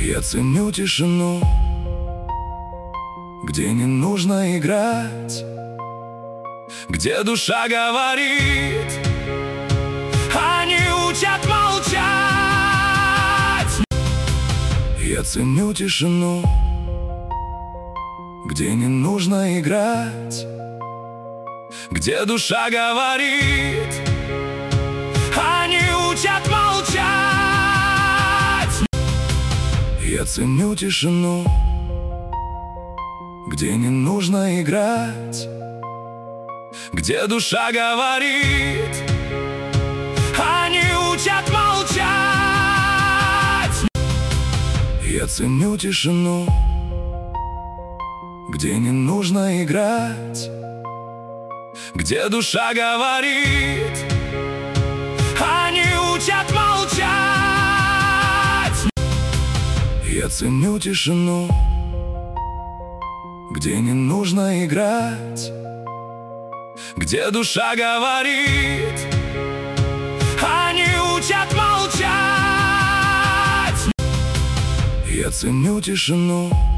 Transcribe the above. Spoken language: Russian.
Я ценю тишину, где не нужно играть, где душа говорит, они учат молчать. Я ценю тишину, где не нужно играть, где душа говорит, они учат молчать. Я ценю тишину, где не нужно играть, где душа говорит, они учат молчать. Я ценю тишину, где не нужно играть, где душа говорит, они учат молчать. Я ценю тишину, где не нужно играть, где душа говорит, они учат молчать. Я ценю тишину,